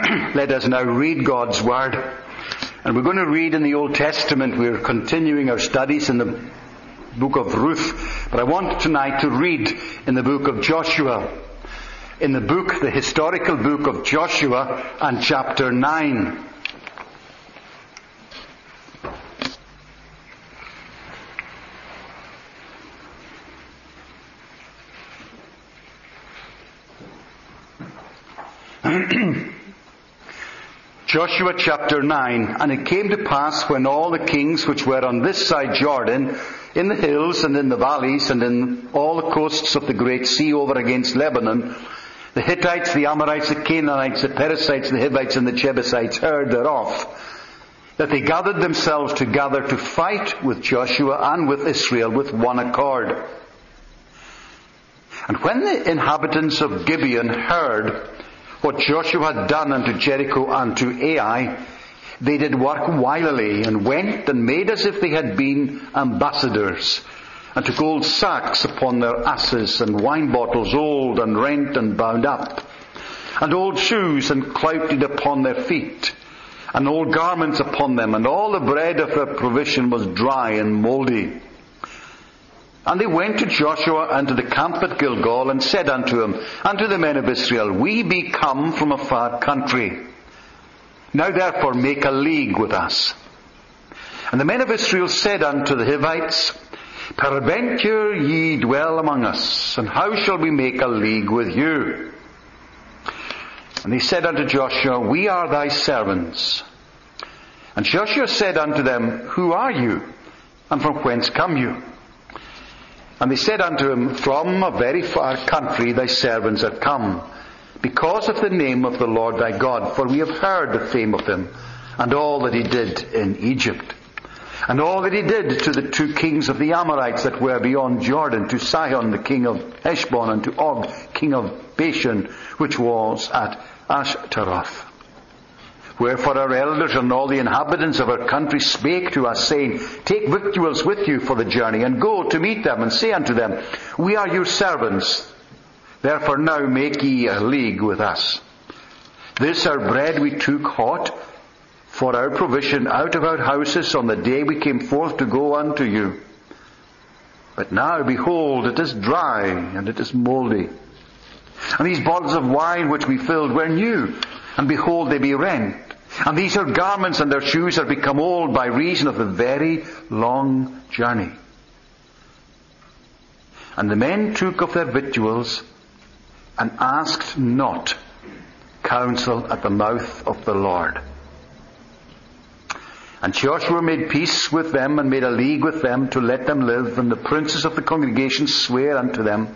Let us now read God's Word. And we're going to read in the Old Testament. We're continuing our studies in the book of Ruth. But I want tonight to read in the book of Joshua. In the historical book of Joshua and chapter 9. Joshua chapter 9. And it came to pass when all the kings which were on this side Jordan, in the hills and in the valleys and in all the coasts of the great sea over against Lebanon, the Hittites, the Amorites, the Canaanites, the Perizzites, the Hivites and the Jebusites heard thereof, that they gathered themselves together to fight with Joshua and with Israel with one accord. And when the inhabitants of Gibeon heard what Joshua had done unto Jericho and to Ai, they did work wilily, and went and made as if they had been ambassadors, and took old sacks upon their asses, and wine bottles old and rent and bound up, and old shoes and clouted upon their feet, and old garments upon them, and all the bread of their provision was dry and mouldy. And they went to Joshua unto the camp at Gilgal, and said unto him, unto the men of Israel, We be come from a far country. Now therefore make a league with us. And the men of Israel said unto the Hivites, Peradventure ye dwell among us, and how shall we make a league with you? And they said unto Joshua, We are thy servants. And Joshua said unto them, Who are you, and from whence come you? And they said unto him, From a very far country thy servants are come, because of the name of the Lord thy God, for we have heard the fame of him, and all that he did in Egypt, and all that he did to the two kings of the Amorites that were beyond Jordan, to Sihon the king of Heshbon, and to Og king of Bashan, which was at Ashtaroth. Wherefore our elders and all the inhabitants of our country spake to us, saying, Take victuals with you for the journey, and go to meet them, and say unto them, We are your servants. Therefore now make ye a league with us. This our bread we took hot for our provision out of our houses on the day we came forth to go unto you. But now, behold, it is dry, and it is mouldy. And these bottles of wine which we filled were new, and behold, they be rent. And these are garments, and their shoes are become old by reason of the very long journey. And the men took of their victuals, and asked not counsel at the mouth of the Lord. And Joshua made peace with them, and made a league with them to let them live. And the princes of the congregation sware unto them.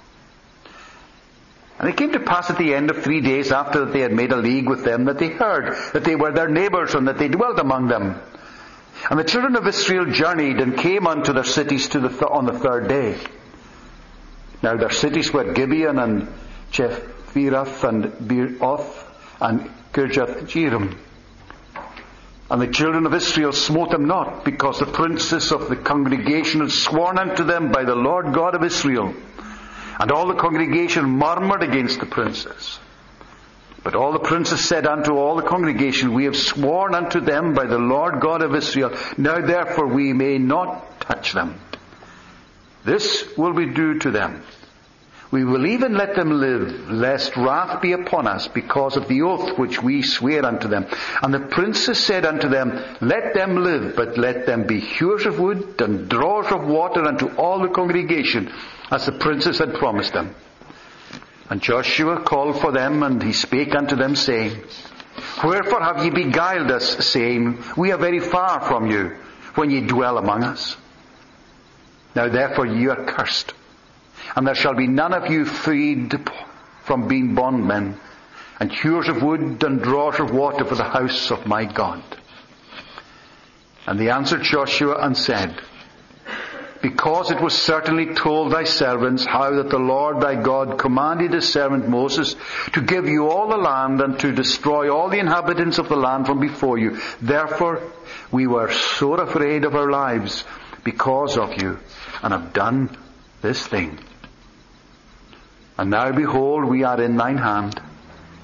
And it came to pass at the end of 3 days after that they had made a league with them, that they heard that they were their neighbours, and that they dwelt among them. And the children of Israel journeyed, and came unto their cities on the third day. Now their cities were Gibeon, and Chephirath, and Beeroth, and Kirjath-jearim. And the children of Israel smote them not, because the princes of the congregation had sworn unto them by the Lord God of Israel. And all the congregation murmured against the princes. But all the princes said unto all the congregation, We have sworn unto them by the Lord God of Israel. Now therefore we may not touch them. This will we do to them. We will even let them live, lest wrath be upon us, because of the oath which we swear unto them. And the princes said unto them, Let them live, but let them be hewers of wood, and drawers of water unto all the congregation, as the princes had promised them. And Joshua called for them, and he spake unto them, saying, Wherefore have ye beguiled us, saying, We are very far from you, when ye dwell among us? Now therefore ye are cursed, and there shall be none of you freed from being bondmen, and hewers of wood, and drawers of water for the house of my God. And they answered Joshua and said, Because it was certainly told thy servants how that the Lord thy God commanded his servant Moses to give you all the land, and to destroy all the inhabitants of the land from before you. Therefore we were sore afraid of our lives because of you, and have done this thing. And now behold, we are in thine hand.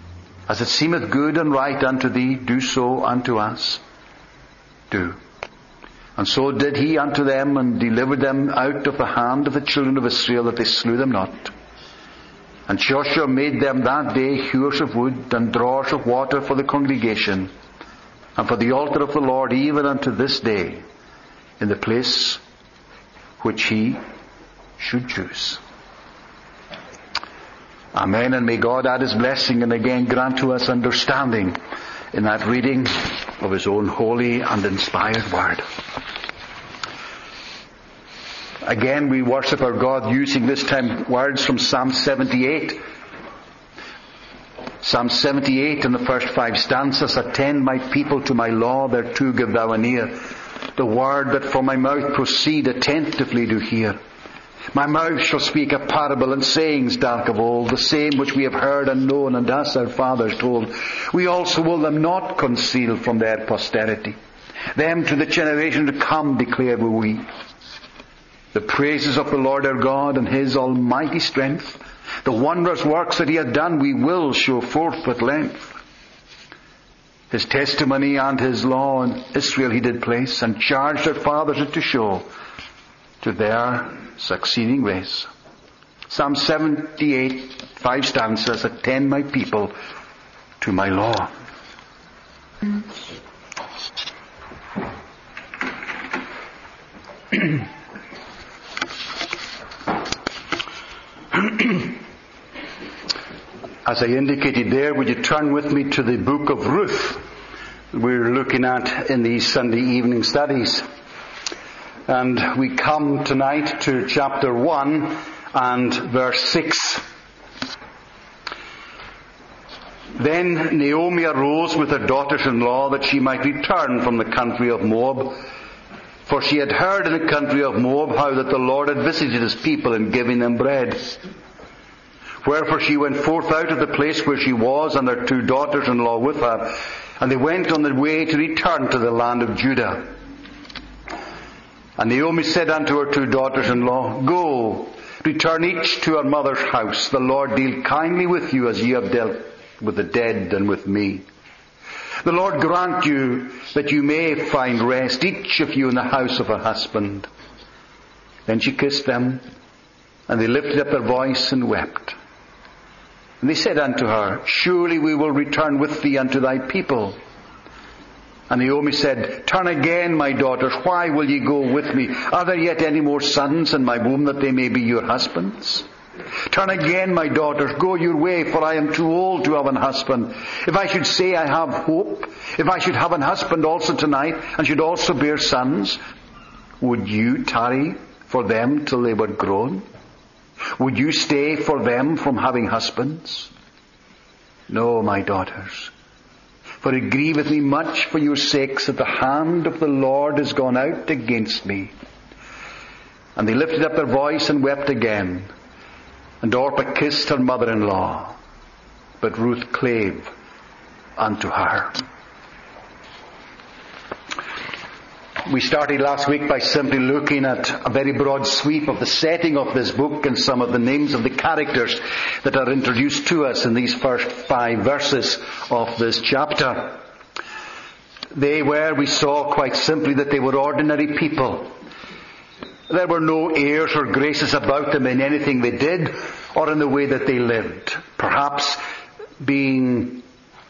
As it seemeth good and right unto thee, do so unto us. Do. And so did he unto them, and delivered them out of the hand of the children of Israel, that they slew them not. And Joshua made them that day hewers of wood, and drawers of water for the congregation, and for the altar of the Lord, even unto this day, in the place which he should choose. Amen. And may God add his blessing and again grant to us understanding in that reading of his own holy and inspired word. Again, we worship our God using this time words from Psalm 78. Psalm 78 in the first 5 stanzas. Attend my people to my law, thereto give thou an ear. The word that from my mouth proceed attentively do hear. My mouth shall speak a parable and sayings dark of old, the same which we have heard and known, and us our fathers told. We also will them not conceal from their posterity. Them to the generation to come declare will we. The praises of the Lord our God and his almighty strength, the wondrous works that he hath done, we will show forth with length. His testimony and his law in Israel he did place, and charged their fathers it to show to their succeeding race. Psalm 78, 5 stanzas. Attend my people to my law. As I indicated there, would you turn with me to the book of Ruth we're looking at in these Sunday evening studies. And we come tonight to chapter 1 and verse 6. Then Naomi arose with her daughters-in-law that she might return from the country of Moab. For she had heard in the country of Moab how that the Lord had visited his people in giving them bread. Wherefore she went forth out of the place where she was, and her 2 daughters-in-law with her. And they went on the way to return to the land of Judah. And Naomi said unto her 2 daughters-in-law, Go, return each to her mother's house. The Lord deal kindly with you as ye have dealt with the dead and with me. The Lord grant you that you may find rest, each of you in the house of her husband. Then she kissed them, and they lifted up their voice and wept. And they said unto her, Surely we will return with thee unto thy people. And Naomi said, Turn again, my daughters, why will ye go with me? Are there yet any more sons in my womb, that they may be your husbands? Turn again, my daughters, go your way, for I am too old to have an husband. If I should say I have hope, if I should have an husband also tonight, and should also bear sons, would you tarry for them till they were grown? Would you stay for them from having husbands? No, my daughters. For it grieveth me much for your sakes that the hand of the Lord is gone out against me. And they lifted up their voice and wept again. And Orpah kissed her mother-in-law, but Ruth clave unto her. We started last week by simply looking at a very broad sweep of the setting of this book and some of the names of the characters that are introduced to us in these first 5 verses of this chapter. They were, we saw quite simply, that they were ordinary people. There were no airs or graces about them in anything they did or in the way that they lived. Perhaps being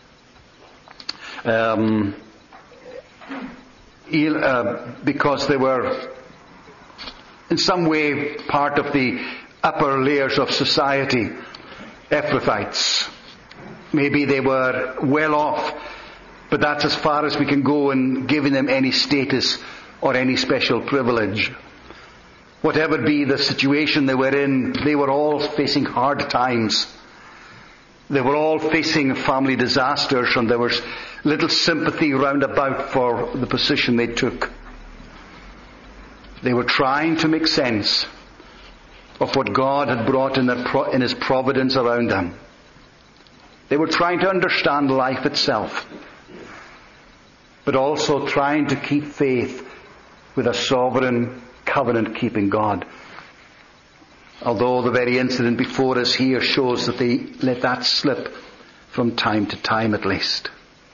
because they were in some way part of the upper layers of society, Ephrathites. Maybe they were well off, but that's as far as we can go in giving them any status or any special privilege. Whatever be the situation they were in, they were all facing hard times. They were all facing family disasters, and there was little sympathy round about for the position they took. They were trying to make sense of what God had brought in His providence around them. They were trying to understand life itself, but also trying to keep faith with a sovereign, covenant-keeping God. Although the very incident before us here shows that they let that slip from time to time at least.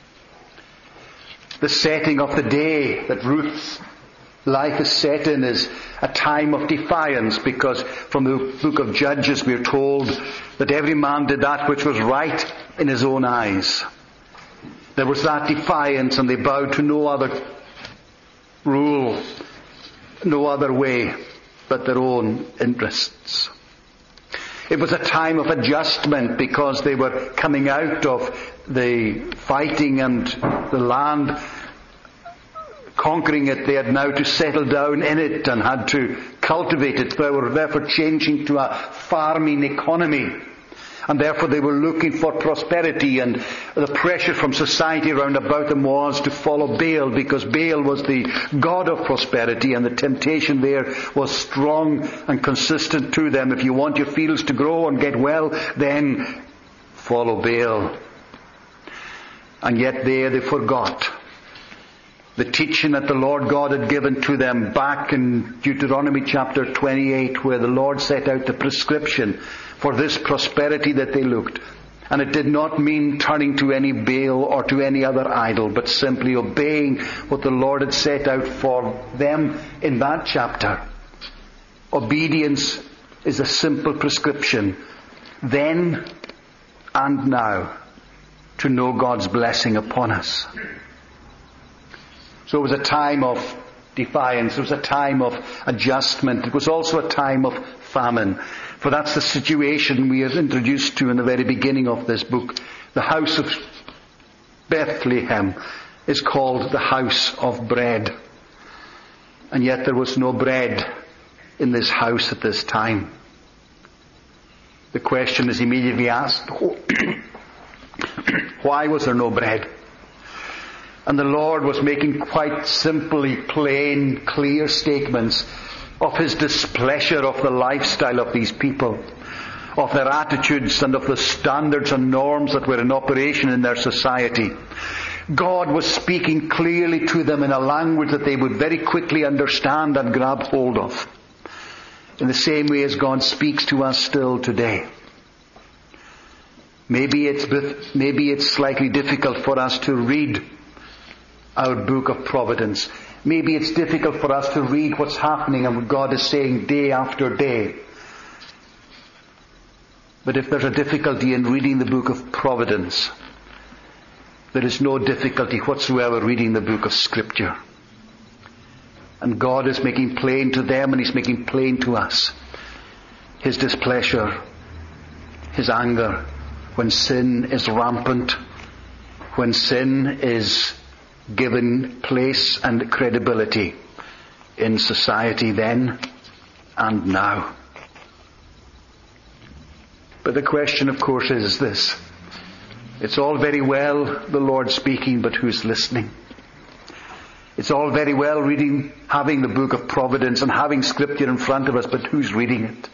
The setting of the day that Ruth's life is set in is a time of defiance, because from the book of Judges we are told that every man did that which was right in his own eyes. There was that defiance, and they bowed to no other rule, no other way but their own interests. It was a time of adjustment, because they were coming out of the fighting and the land, conquering it. They had now to settle down in it and had to cultivate it. They were therefore changing to a farming economy. And therefore they were looking for prosperity, and the pressure from society around about them was to follow Baal, because Baal was the god of prosperity, and the temptation there was strong and consistent to them. If you want your fields to grow and get well, then follow Baal. And yet there they forgot the teaching that the Lord God had given to them back in Deuteronomy chapter 28, where the Lord set out the prescription for this prosperity that they looked. And it did not mean turning to any Baal or to any other idol, but simply obeying what the Lord had set out for them in that chapter. Obedience is a simple prescription, then and now, to know God's blessing upon us. So it was a time of defiance. It was a time of adjustment. It was also a time of famine. For that's the situation we are introduced to in the very beginning of this book. The house of Bethlehem is called the house of bread. And yet there was no bread in this house at this time. The question is immediately asked, why was there no bread? And the Lord was making quite simply plain, clear statements of His displeasure of the lifestyle of these people, of their attitudes and of the standards and norms that were in operation in their society. God was speaking clearly to them in a language that they would very quickly understand and grab hold of, in the same way as God speaks to us still today. Maybe it's slightly difficult for us to read our book of Providence. Maybe it's difficult for us to read what's happening and what God is saying day after day. But if there's a difficulty in reading the book of Providence, there is no difficulty whatsoever reading the book of Scripture. And God is making plain to them, and He's making plain to us His displeasure, His anger, when sin is rampant, when sin is given place and credibility in society then and now. But the question, of course, is this. It's all very well the Lord speaking, but who's listening? It's all very well having the book of Providence and having Scripture in front of us, but who's reading it?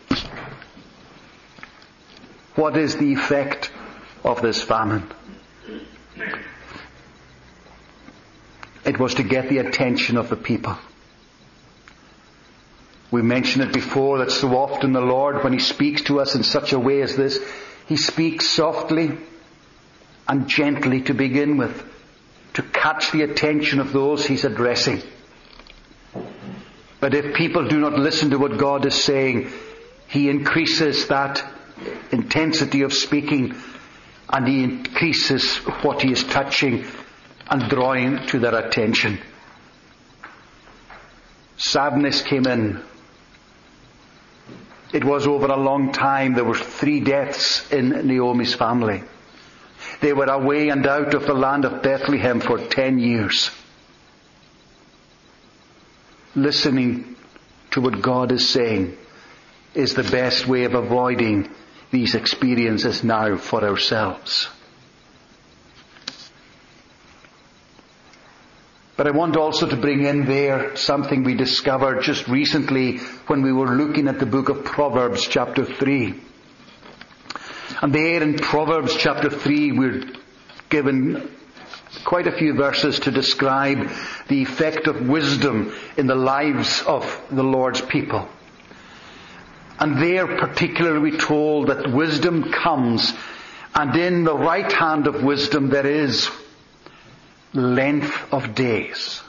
What is the effect of this famine? It was to get the attention of the people. We mentioned it before that so often the Lord, when He speaks to us in such a way as this, He speaks softly and gently to begin with, to catch the attention of those He's addressing. But if people do not listen to what God is saying, He increases that intensity of speaking, and He increases what He is touching and drawing to their attention. Sadness came in. It was over a long time. There were 3 deaths in Naomi's family. They were away and out of the land of Bethlehem for 10 years. Listening to what God is saying is the best way of avoiding these experiences now for ourselves. But I want also to bring in there something we discovered just recently when we were looking at the book of Proverbs chapter 3. And there in Proverbs chapter 3 we're given quite a few verses to describe the effect of wisdom in the lives of the Lord's people. And there particularly we're told that wisdom comes And in the right hand of wisdom there is length of days.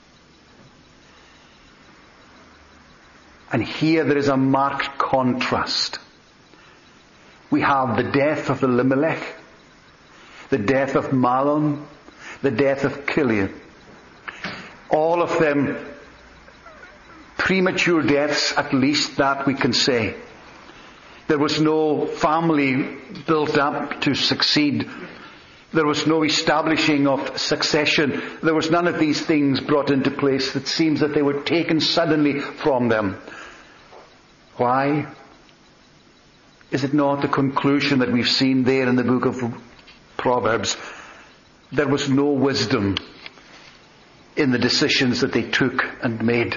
And here there is a marked contrast. We have the death of Elimelech, the death of Mahlon, the death of Chilion. All of them premature deaths, at least that we can say. There was no family built up to succeed. There was no establishing of succession. There was none of these things brought into place. It seems that they were taken suddenly from them. Why? Is it not the conclusion that we've seen there in the book of Proverbs? There was no wisdom in the decisions that they took and made.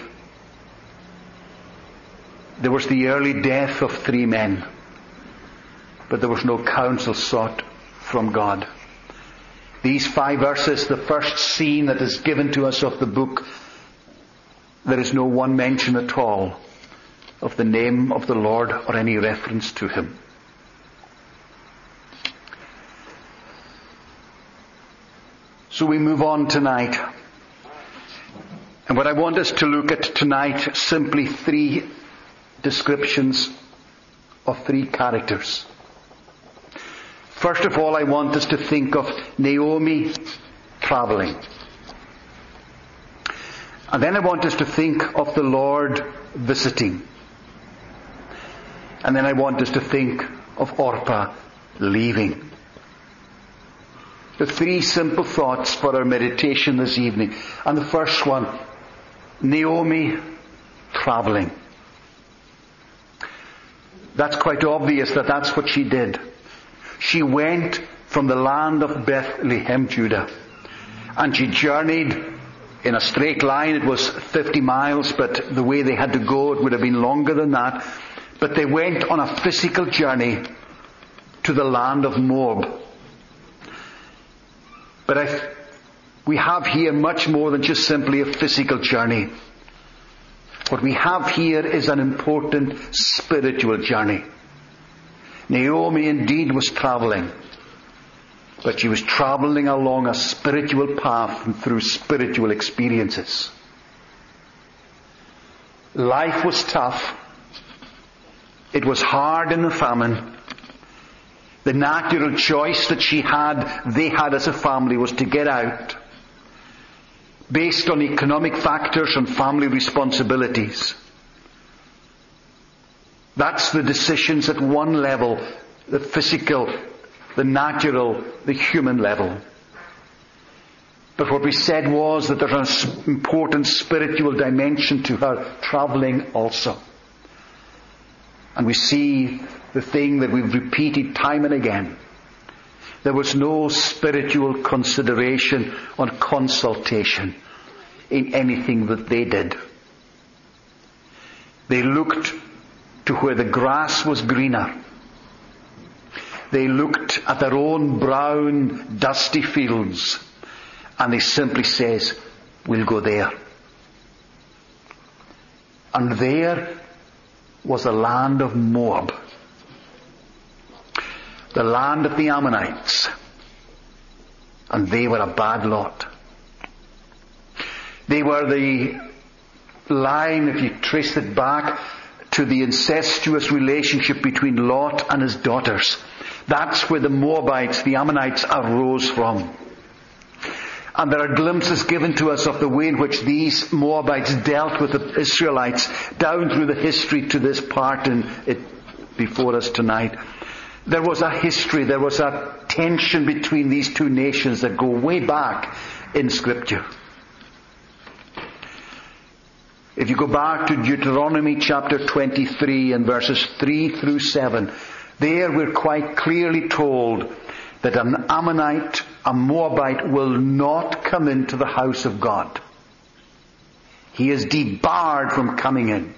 There was the early death of 3 men, but there was no counsel sought from God. These 5 verses, the first scene that is given to us of the book, there is no one mention at all of the name of the Lord or any reference to Him. So we move on tonight. And what I want us to look at tonight, simply 3 descriptions of 3 characters. First of all, I want us to think of Naomi traveling. And then I want us to think of the Lord visiting. And then I want us to think of Orpah leaving. The 3 simple thoughts for our meditation this evening. And the first one, Naomi traveling. That's quite obvious that that's what she did. She went from the land of Bethlehem, Judah, and she journeyed in a straight line. It was 50 miles, but the way they had to go, it would have been longer than that. But they went on a physical journey to the land of Moab. But we have here much more than just simply a physical journey. What we have here is an important spiritual journey. Naomi indeed was traveling, but she was traveling along a spiritual path and through spiritual experiences. Life was tough. It was hard in the famine. The natural choice that they had as a family was to get out, based on economic factors and family responsibilities. That's the decisions at one level, the physical, the natural, the human level. But what we said was that there's an important spiritual dimension to her traveling also. And we see the thing that we've repeated time and again. There was no spiritual consideration or consultation in anything that they did. They looked to where the grass was greener. They looked at their own brown, dusty fields, and they simply says, we'll go there. And there was the land of Moab, the land of the Ammonites, and they were a bad lot. They were the line, if you trace it back, to the incestuous relationship between Lot and his daughters. That's where the Moabites, the Ammonites, arose from. And there are glimpses given to us of the way in which these Moabites dealt with the Israelites down through the history to this part in it before us tonight. There was a history, there was a tension between these 2 nations that go way back in Scripture. If you go back to Deuteronomy chapter 23 and verses 3 through 7, there we're quite clearly told that an Ammonite, a Moabite, will not come into the house of God. He is debarred from coming in.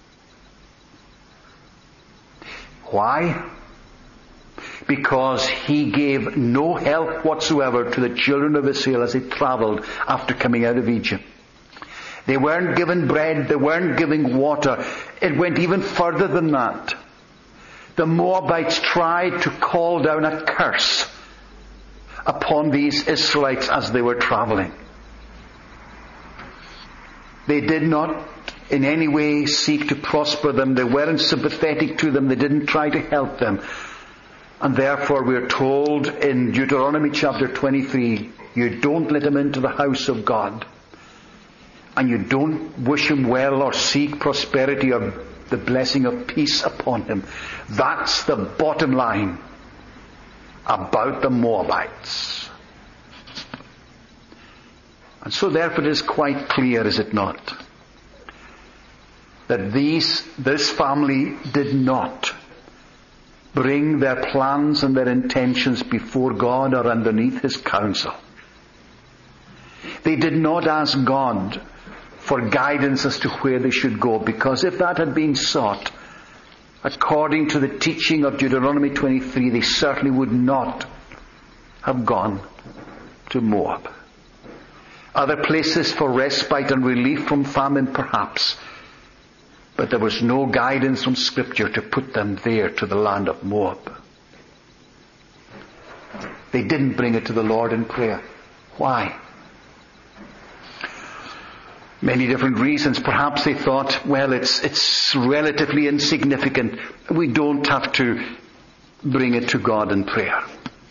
Why? Because he gave no help whatsoever to the children of Israel as they travelled after coming out of Egypt. They weren't given bread, they weren't given water. It went even further than that. the Moabites tried to call down a curse upon these Israelites as they were traveling. They did not in any way seek to prosper them. They weren't sympathetic to them. They didn't try to help them. And therefore we are told in Deuteronomy chapter 23, you don't let them into the house of God. And you don't wish him well or seek prosperity or the blessing of peace upon him. That's the bottom line about the Moabites. And so therefore it is quite clear, is it not, that this family did not bring their plans and their intentions before God or underneath his counsel. They did not ask God for guidance as to where they should go, because if that had been sought, according to the teaching of Deuteronomy 23, they certainly would not have gone to Moab. Other places for respite and relief from famine, perhaps, but there was no guidance from Scripture to put them there to the land of Moab. They didn't bring it to the Lord in prayer. Why? Many different reasons. Perhaps they thought, well, it's relatively insignificant. We don't have to bring it to God in prayer.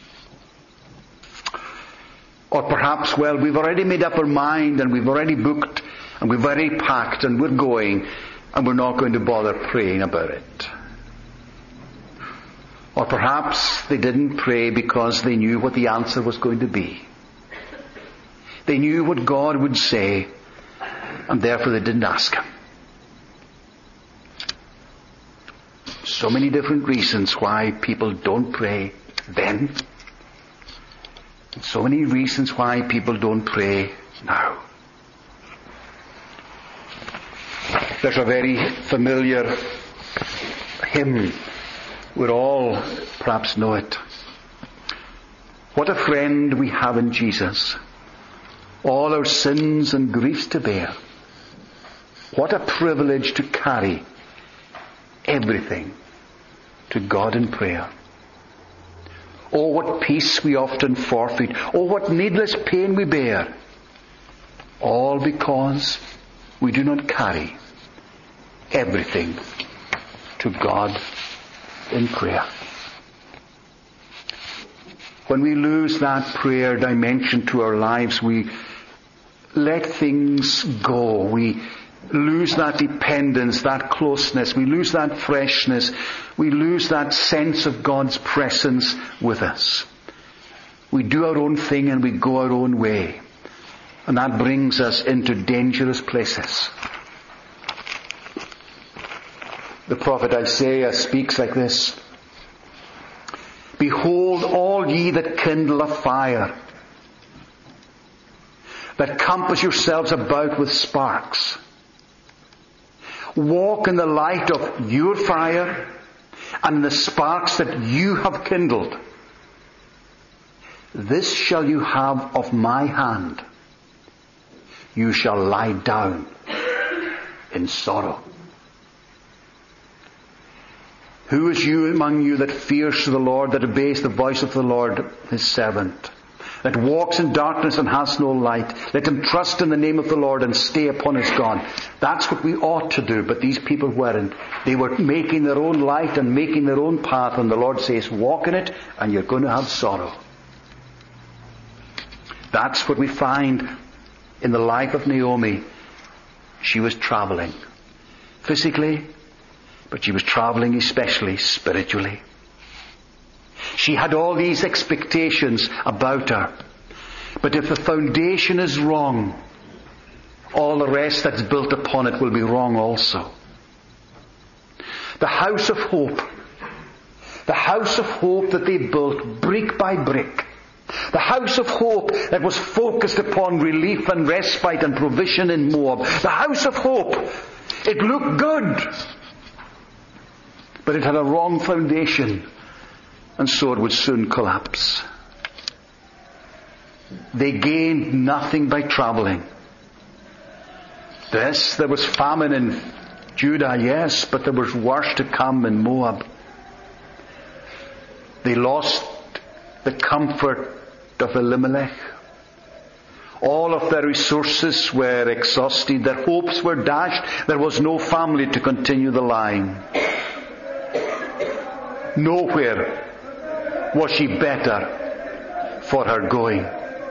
Or perhaps, well, we've already made up our mind and we've already booked and we've already packed and we're going and we're not going to bother praying about it. Or perhaps they didn't pray because they knew what the answer was going to be. They knew what God would say, and therefore they didn't ask him. So many different reasons why people don't pray then. So many reasons why people don't pray now. There's a very familiar hymn. We all perhaps know it. What a friend we have in Jesus. All our sins and griefs to bear. What a privilege to carry everything to God in prayer. Oh, what peace we often forfeit. Oh, what needless pain we bear. All because we do not carry everything to God in prayer. When we lose that prayer dimension to our lives, we let things go. We lose that dependence, that closeness. We lose that freshness. We lose that sense of God's presence with us. We do our own thing and we go our own way. And that brings us into dangerous places. The prophet Isaiah speaks like this. Behold, all ye that kindle a fire, that compass yourselves about with sparks. Walk in the light of your fire and in the sparks that you have kindled. This shall you have of my hand. You shall lie down in sorrow. Who is you among you that fears the Lord, that obeys the voice of the Lord, his servant, that walks in darkness and has no light? Let him trust in the name of the Lord and stay upon his God. That's what we ought to do, but these people weren't. They were making their own light and making their own path, and the Lord says, walk in it and you're going to have sorrow. That's what we find in the life of Naomi. She was traveling physically, but she was traveling especially spiritually. She had all these expectations about her. But if the foundation is wrong, all the rest that's built upon it will be wrong also. The house of hope that they built brick by brick, the house of hope that was focused upon relief and respite and provision in Moab, the house of hope, it looked good, but it had a wrong foundation, and so it would soon collapse. They gained nothing by traveling. There was famine in Judah, yes, but there was worse to come in Moab. They lost the comfort of Elimelech. All of their resources were exhausted. Their hopes were dashed. There was no family to continue the line. Nowhere was she better for her going.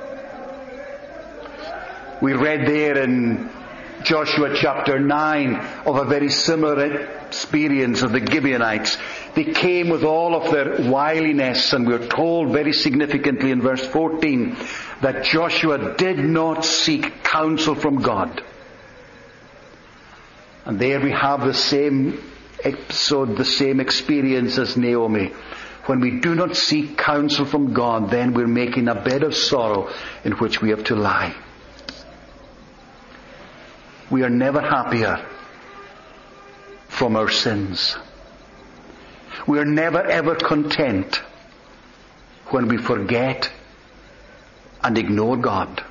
We read there in Joshua chapter 9 of a very similar experience of the Gibeonites. They came with all of their wiliness, and we're told very significantly in verse 14 that Joshua did not seek counsel from God. And there we have the same episode, the same experience as Naomi. When we do not seek counsel from God, then we're making a bed of sorrow in which we have to lie. We are never happier from our sins. We are never ever content when we forget and ignore God.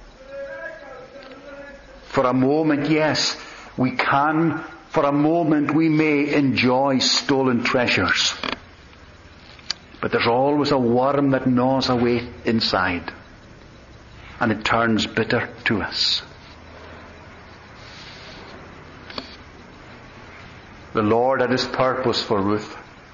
For a moment, yes, we can. For a moment, we may enjoy stolen treasures. But there's always a worm that gnaws away inside, and it turns bitter to us. The Lord had His purpose for Ruth.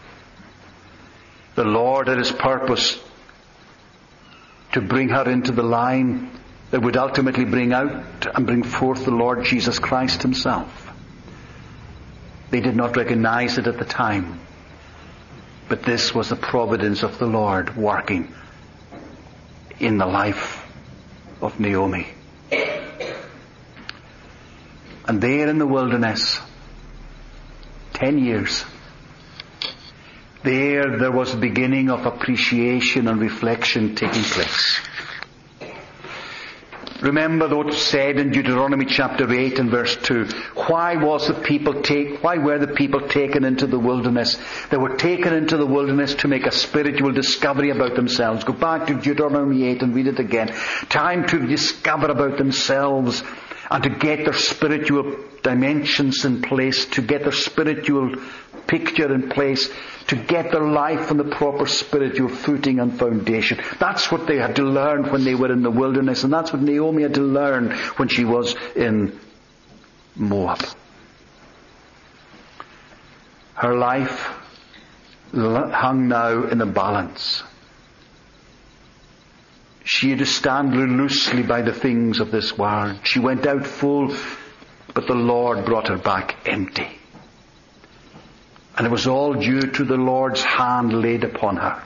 The Lord had His purpose to bring her into the line that would ultimately bring out and bring forth the Lord Jesus Christ Himself. They did not recognize it at the time, but this was the providence of the Lord working in the life of Naomi. And there in the wilderness, 10 years, there was the beginning of appreciation and reflection taking place. Remember what was said in Deuteronomy chapter 8 and verse 2. Why were the people taken into the wilderness? They were taken into the wilderness to make a spiritual discovery about themselves. Go back to Deuteronomy 8 and read it again. Time to discover about themselves and to get their spiritual dimensions in place, to get their spiritual picture in place, to get their life on the proper spiritual footing and foundation. That's what they had to learn when they were in the wilderness, and that's what Naomi had to learn when she was in Moab. Her life hung now in the balance. She had to stand loosely by the things of this world. She went out full, but the Lord brought her back empty. And it was all due to the Lord's hand laid upon her.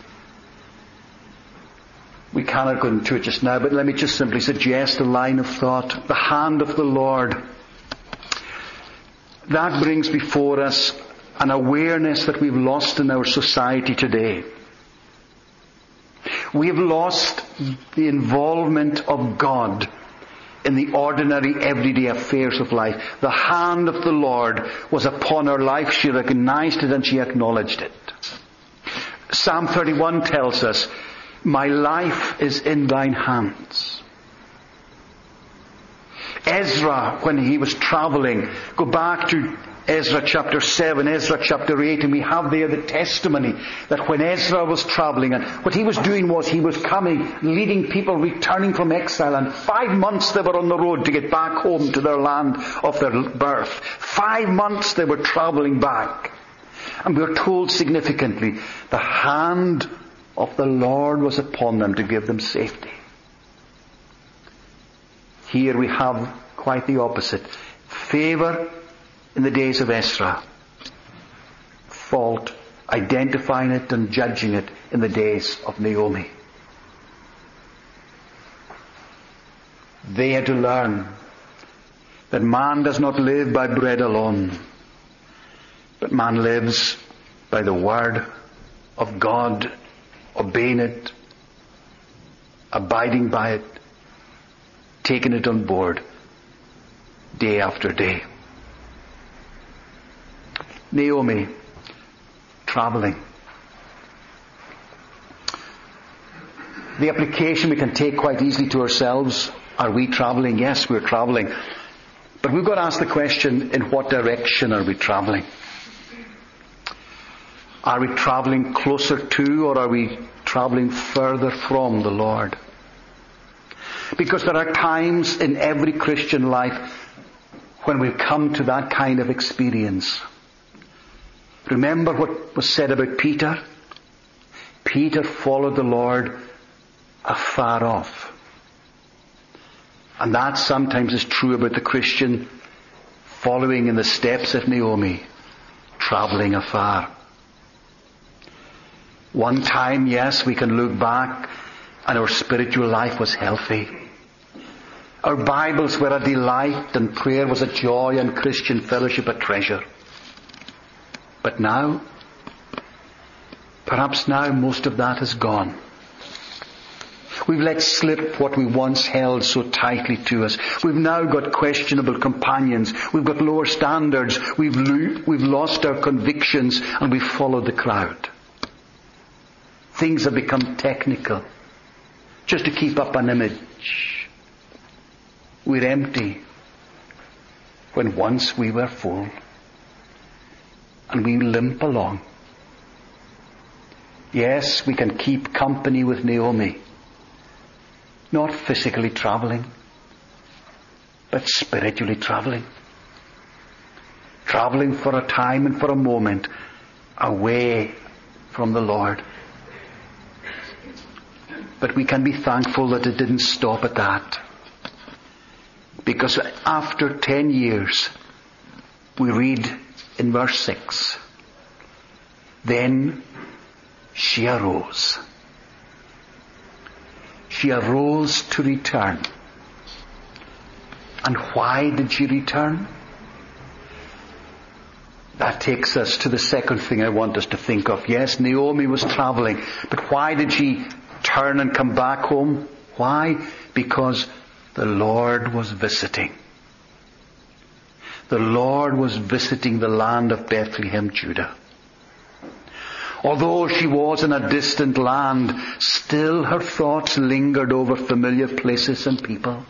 We cannot go into it just now, but let me just simply suggest a line of thought. The hand of the Lord. That brings before us an awareness that we've lost in our society today. We have lost the involvement of God in the ordinary, everyday affairs of life. The hand of the Lord was upon her life. She recognized it and she acknowledged it. Psalm 31 tells us, "My life is in thine hands." Ezra, when he was traveling, go back to Ezra chapter 7, Ezra chapter 8, and we have there the testimony that when Ezra was traveling, and what he was doing was he was coming, leading people returning from exile, and 5 months they were on the road to get back home to their land of their birth. 5 months they were traveling back. And we are told significantly, the hand of the Lord was upon them to give them safety. Here we have quite the opposite. Favor in the days of Ezra. Fault, identifying it and judging it in the days of Naomi. They had to learn that man does not live by bread alone, but man lives by the word of God, obeying it, abiding by it, taking it on board day after day. Naomi, traveling. The application we can take quite easily to ourselves. Are we traveling? Yes, we're traveling. But we've got to ask the question, in what direction are we traveling? Are we traveling closer to, or are we traveling further from the Lord? Because there are times in every Christian life when we come to that kind of experience. Remember what was said about Peter? Peter followed the Lord afar off. And that sometimes is true about the Christian following in the steps of Naomi, traveling afar. One time, yes, we can look back and our spiritual life was healthy. Our Bibles were a delight and prayer was a joy and Christian fellowship a treasure. But now, perhaps now most of that is gone. We've let slip what we once held so tightly to us. We've now got questionable companions. We've got lower standards. We've lost our convictions and we've followed the crowd. Things have become technical, just to keep up an image. We're empty when once we were full, and we limp along. Yes, we can keep company with Naomi, not physically traveling, but spiritually traveling. Traveling for a time and for a moment away from the Lord. But we can be thankful that it didn't stop at that. Because after 10 years, we read in verse 6, then she arose. She arose to return. And why did she return? That takes us to the second thing I want us to think of. Yes, Naomi was traveling, but why did she turn and come back home? Why? Because the Lord was visiting. The Lord was visiting the land of Bethlehem, Judah. Although she was in a distant land, still her thoughts lingered over familiar places and people.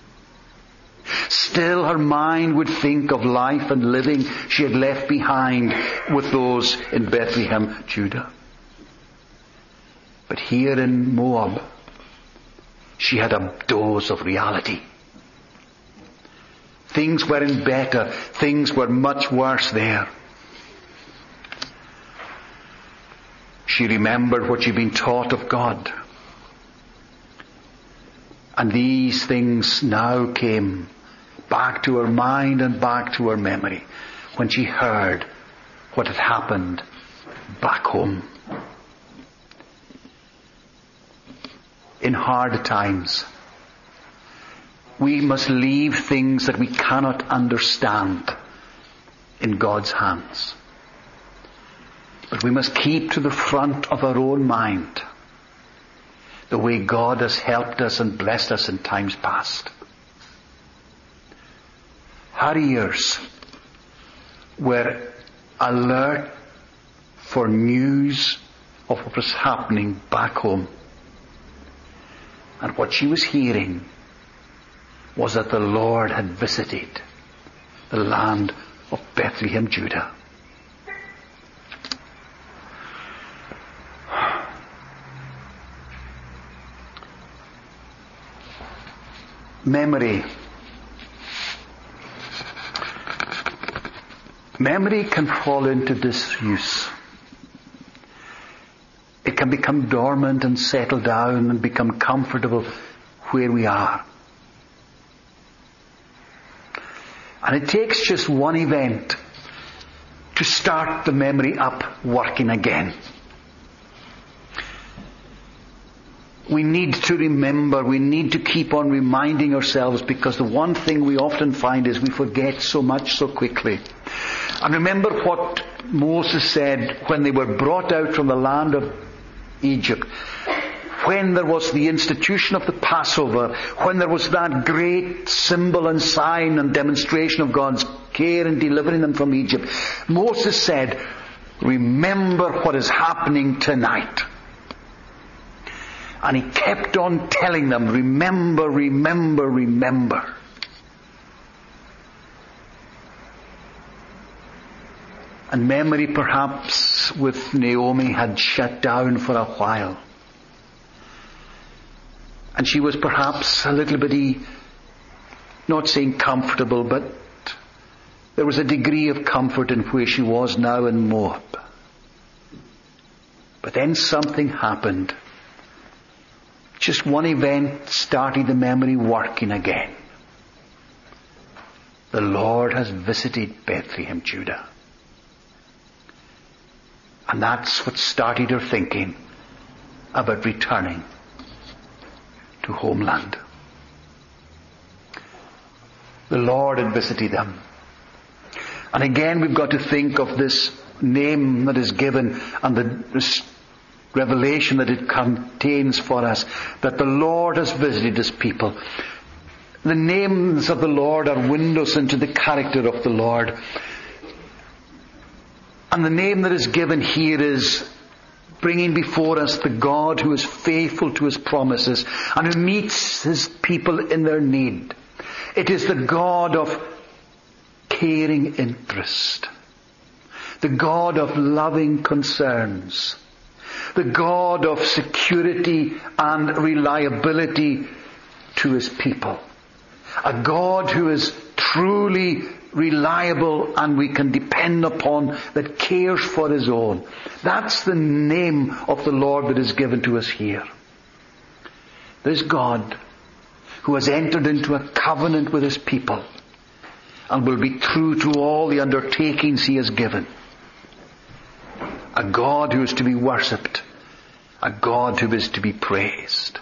Still her mind would think of life and living she had left behind with those in Bethlehem, Judah. But here in Moab, she had a dose of reality. Things weren't better. Things were much worse there. She remembered what she'd been taught of God. And these things now came back to her mind and back to her memory when she heard what had happened back home. In hard times, we must leave things that we cannot understand in God's hands. But we must keep to the front of our own mind the way God has helped us and blessed us in times past. Her ears were alert for news of what was happening back home. And what she was hearing was that the Lord had visited the land of Bethlehem, Judah. Memory. Memory can fall into disuse. It can become dormant and settle down and become comfortable where we are. And it takes just one event to start the memory up working again. We need to remember, we need to keep on reminding ourselves, because the one thing we often find is we forget so much so quickly. And remember what Moses said when they were brought out from the land of Egypt, when there was the institution of the Passover, when there was that great symbol and sign and demonstration of God's care in delivering them from Egypt. Moses said, remember what is happening tonight. And he kept on telling them, remember, remember, remember. And memory perhaps business with Naomi had shut down for a while. And she was perhaps a little bit, not saying comfortable, but there was a degree of comfort in where she was now in Moab. But then something happened. Just one event started the memory working again. The Lord has visited Bethlehem, Judah. And that's what started her thinking about returning to homeland. The Lord had visited them. And again we've got to think of this name that is given and this revelation that it contains for us, that the Lord has visited His people. The names of the Lord are windows into the character of the Lord. And the name that is given here is bringing before us the God who is faithful to His promises and who meets His people in their need. It is the God of caring interest, the God of loving concerns, the God of security and reliability to His people. A God who is truly reliable and we can depend upon, that cares for His own. That's the name of the Lord that is given to us here. This God who has entered into a covenant with His people and will be true to all the undertakings He has given. A God who is to be worshipped. A God who is to be praised.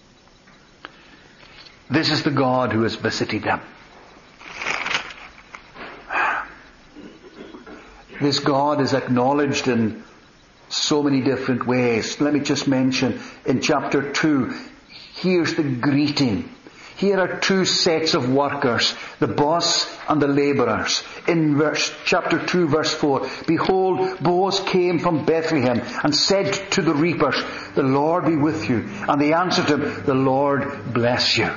This is the God who has visited them. This God is acknowledged in so many different ways. Let me just mention in chapter 2, here's the greeting. Here are two sets of workers, the boss and the labourers. In chapter 2 verse 4, behold, Boaz came from Bethlehem and said to the reapers, the Lord be with you. And they answered him, the Lord bless you.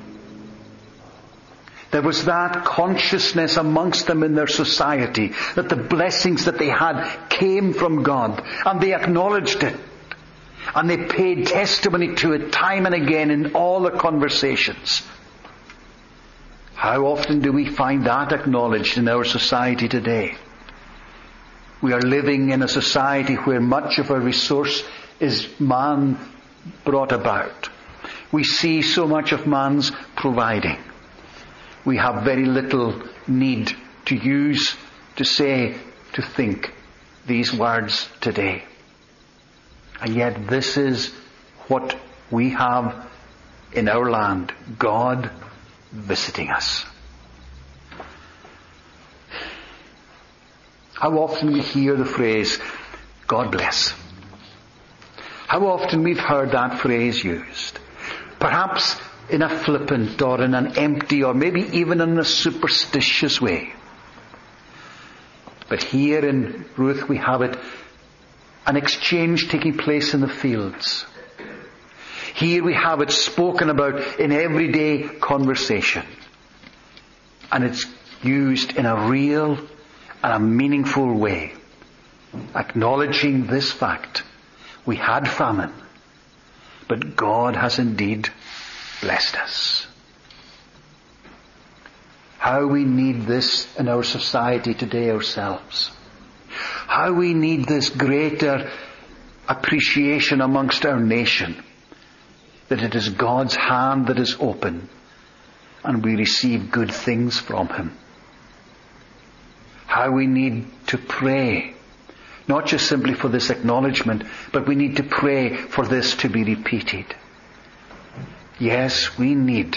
There was that consciousness amongst them in their society that the blessings that they had came from God, and they acknowledged it. And they paid testimony to it time and again in all their conversations. How often do we find that acknowledged in our society today? We are living in a society where much of our resource is man brought about. We see so much of man's providing. We have very little need to use, to say, to think these words today. And yet this is what we have in our land. God visiting us. How often we hear the phrase, God bless. How often we've heard that phrase used. Perhaps in a flippant or in an empty or maybe even in a superstitious way. But here in Ruth we have it, an exchange taking place in the fields. Here we have it spoken about in everyday conversation. And it's used in a real and a meaningful way. Acknowledging this fact. We had famine, but God has indeed blessed us. How we need this in our society today ourselves. How we need this greater appreciation amongst our nation. That it is God's hand that is open and we receive good things from Him. How we need to pray. Not just simply for this acknowledgement, but we need to pray for this to be repeated. Yes, we need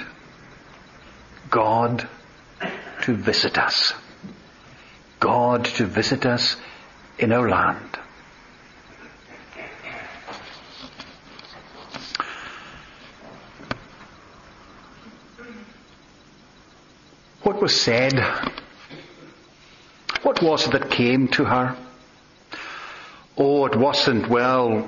God to visit us. God to visit us in our land. What was said? What was it that came to her? Oh, it wasn't, well,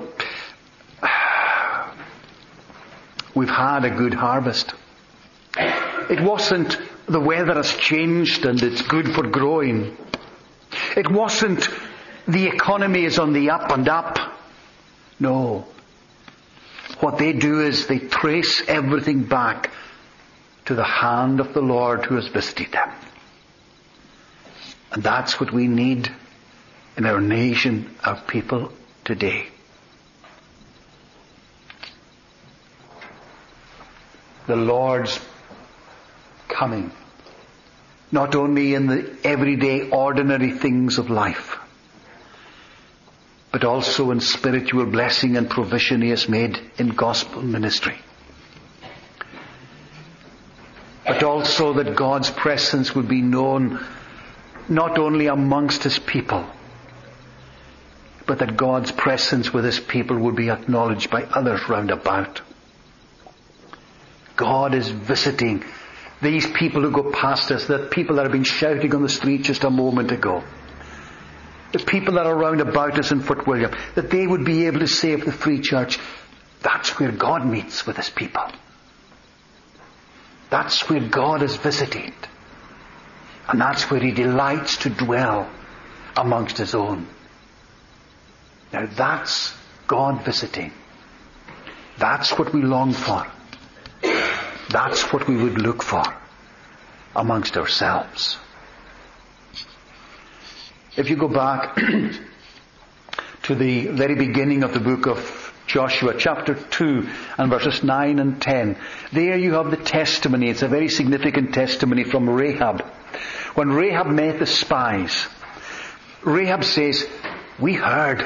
we've had a good harvest. It wasn't, the weather has changed and it's good for growing. It wasn't, the economy is on the up and up. No. What they do is they trace everything back to the hand of the Lord who has visited them. And that's what we need in our nation, our people today. The Lord's coming, not only in the everyday ordinary things of life, but also in spiritual blessing and provision He has made in gospel ministry. But also that God's presence will be known not only amongst His people, but that God's presence with His people will be acknowledged by others round about. God is visiting these people who go past us, the people that have been shouting on the street just a moment ago, the people that are round about us in Fort William, that they would be able to say of the Free Church, that's where God meets with His people. That's where God is visited. And that's where He delights to dwell amongst His own. Now that's God visiting. That's what we long for. That's what we would look for amongst ourselves. If you go back to the very beginning of the book of Joshua, chapter 2 and verses 9 and 10, there you have the testimony. It's a very significant testimony from Rahab. When Rahab met the spies, Rahab says, we heard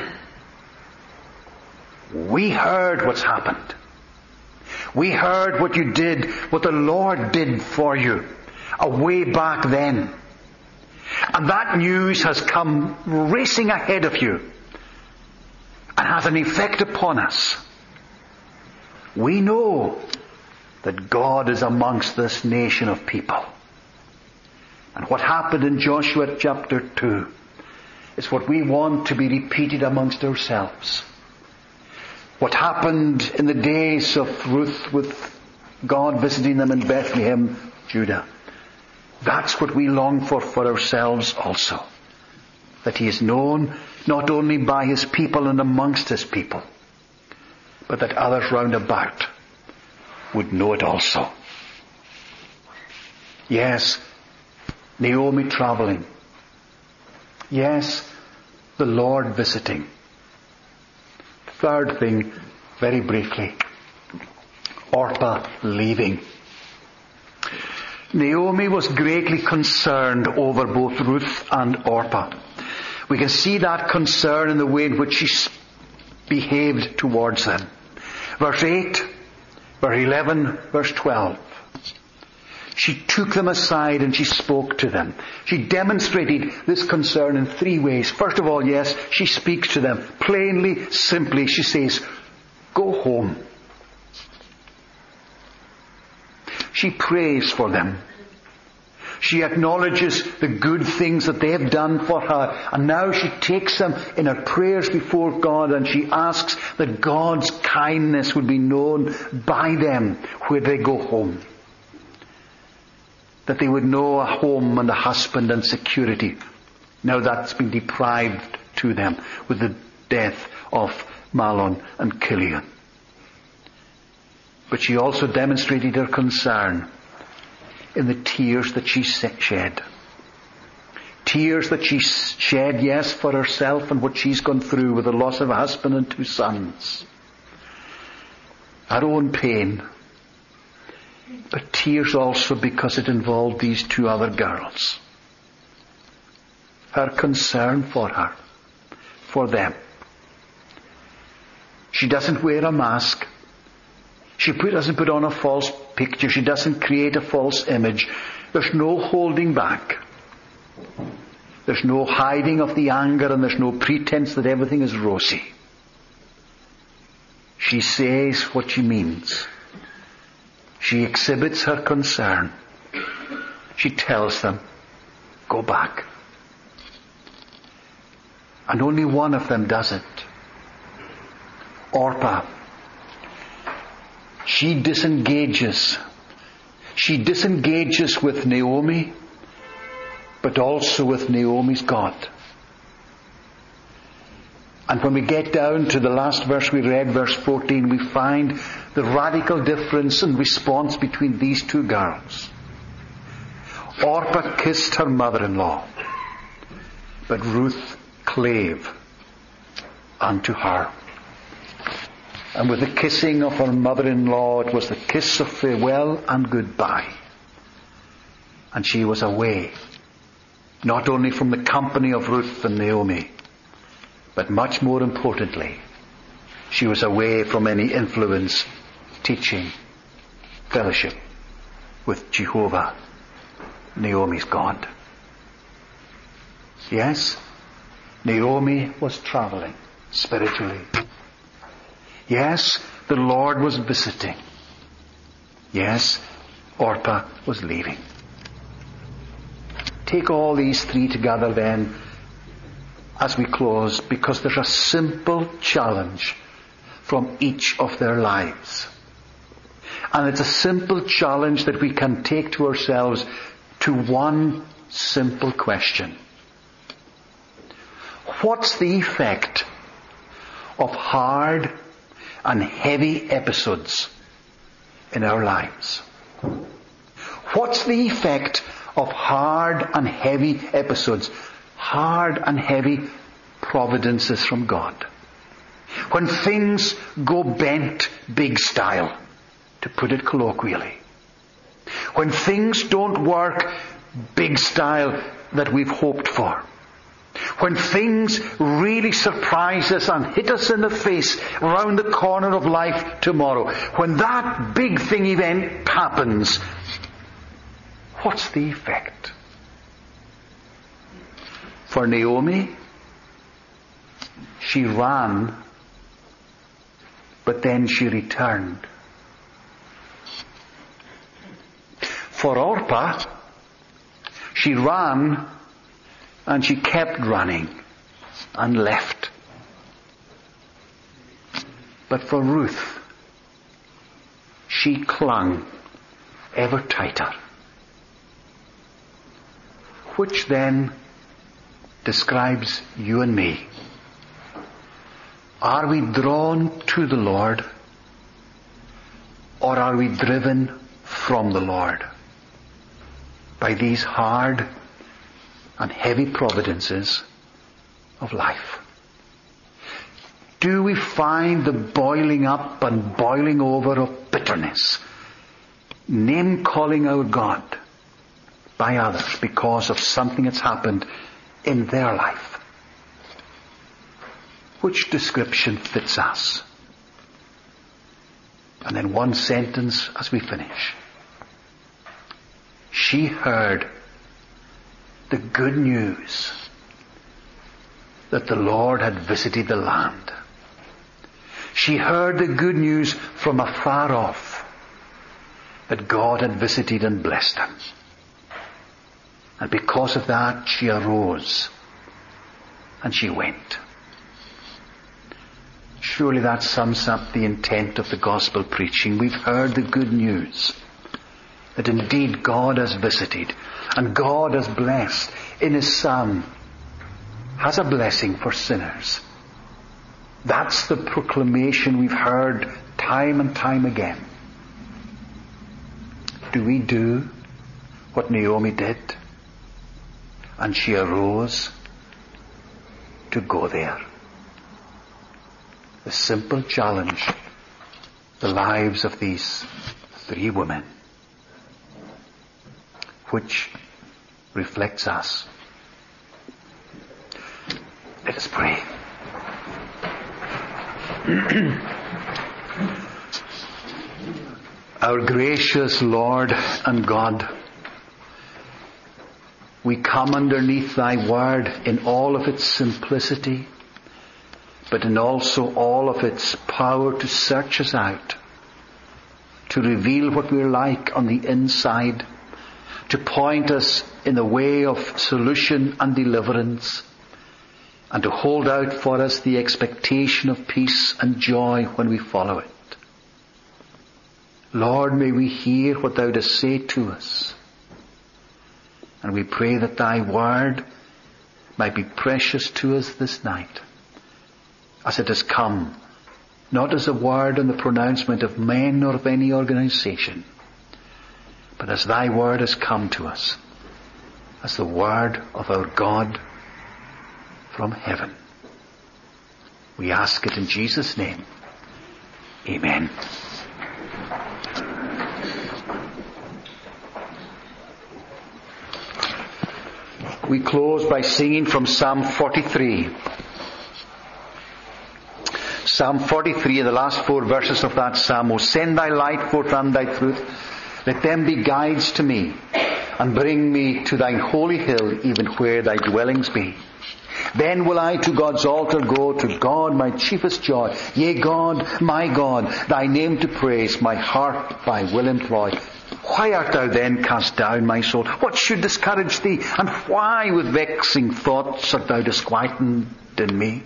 what's happened. We heard what you did, what the Lord did for you way back then. And that news has come racing ahead of you and has an effect upon us. We know that God is amongst this nation of people. And what happened in Joshua chapter 2 is what we want to be repeated amongst ourselves. What happened in the days of Ruth with God visiting them in Bethlehem, Judah. That's what we long for ourselves also. That He is known not only by His people and amongst His people, but that others round about would know it also. Yes, Naomi travelling. Yes, the Lord visiting. Third thing, very briefly, Orpah leaving. Naomi was greatly concerned over both Ruth and Orpah. We can see that concern in the way in which she behaved towards them. Verse 8, verse 11, verse 12. She took them aside and she spoke to them. She demonstrated this concern in three ways. First of all, yes, she speaks to them. Plainly, simply, she says, go home. She prays for them. She acknowledges the good things that they have done for her. And now she takes them in her prayers before God and she asks that God's kindness would be known by them where they go home. That they would know a home and a husband and security. Now that's been deprived to them with the death of Mahlon and Kilian. But she also demonstrated her concern in the tears that she shed. Tears that she shed, yes, for herself and what she's gone through with the loss of a husband and 2 sons. Her own pain. But tears also because it involved these 2 other girls. Her concern for her, for them. She doesn't wear a mask. She doesn't put on a false picture. She doesn't create a false image. There's no holding back. There's no hiding of the anger and there's no pretense that everything is rosy. She says what she means. She exhibits her concern. She tells them, go back. And only one of them does it. Orpah. She disengages. She disengages with Naomi, but also with Naomi's God. And when we get down to the last verse we read, verse 14, we find the radical difference in response between these two girls. Orpah kissed her mother-in-law, but Ruth clave unto her. And with the kissing of her mother-in-law, it was the kiss of farewell and goodbye. And she was away, not only from the company of Ruth and Naomi, but much more importantly, she was away from any influence, teaching, fellowship with Jehovah, Naomi's God. Yes, Naomi was traveling spiritually. Yes, the Lord was visiting. Yes, Orpah was leaving. Take all these three together then as we close, because there's a simple challenge from each of their lives. And it's a simple challenge that we can take to ourselves to one simple question. What's the effect of hard and heavy episodes in our lives? What's the effect of hard and heavy episodes, hard and heavy providences from God? When things go bent big style, to put it colloquially. When things don't work big style that we've hoped for. When things really surprise us and hit us in the face round the corner of life tomorrow. When that big thing event happens, what's the effect? For Naomi, she ran, but then she returned. For Orpah, she ran and she kept running and left. But for Ruth, she clung ever tighter. Which then describes you and me. Are we drawn to the Lord, or are we driven from the Lord by these hard and heavy providences of life? Do we find the boiling up and boiling over of bitterness, name-calling our God by others because of something that's happened in their life? Which description fits us? And then one sentence as we finish. She heard the good news that the Lord had visited the land. She heard the good news from afar off that God had visited and blessed them. And because of that, she arose and she went. Surely that sums up the intent of the gospel preaching. We've heard the good news that indeed God has visited and God has blessed in His Son, has a blessing for sinners. That's the proclamation we've heard time and time again. Do we do what Naomi did? And she arose to go there. The simple challenge, the lives of these three women, which reflects us. Let us pray. Our gracious Lord and God, we come underneath Thy word in all of its simplicity, but in also all of its power to search us out, to reveal what we're like on the inside, to point us in the way of solution and deliverance, and to hold out for us the expectation of peace and joy when we follow it. Lord, may we hear what Thou dost say to us. And we pray that Thy word might be precious to us this night, as it has come, not as a word and the pronouncement of men or of any organization, but as thy word has come to us, as the word of our God from heaven. We ask it in Jesus' name. Amen. We close by singing from Psalm 43. Psalm 43, the last 4 verses of that psalm. O send thy light forth and thy truth. Let them be guides to me, and bring me to thine holy hill, even where thy dwellings be. Then will I to God's altar go, to God my chiefest joy. Yea, God, my God, thy name to praise, my heart thy will employ. Why art thou then cast down, my soul? What should discourage thee? And why with vexing thoughts art thou disquieted in me?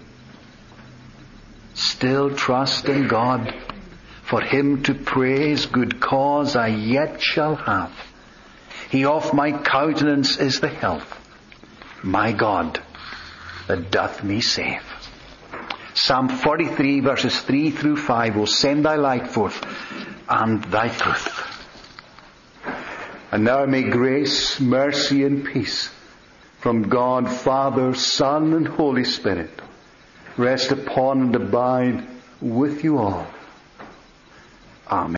Still trust in God, for him to praise, good cause I yet shall have. He of my countenance is the health, my God, that doth me save. Psalm 43 verses 3 through 5. O send thy light forth and thy truth. And now may grace, mercy and peace from God, Father, Son and Holy Spirit rest upon and abide with you all. Amen.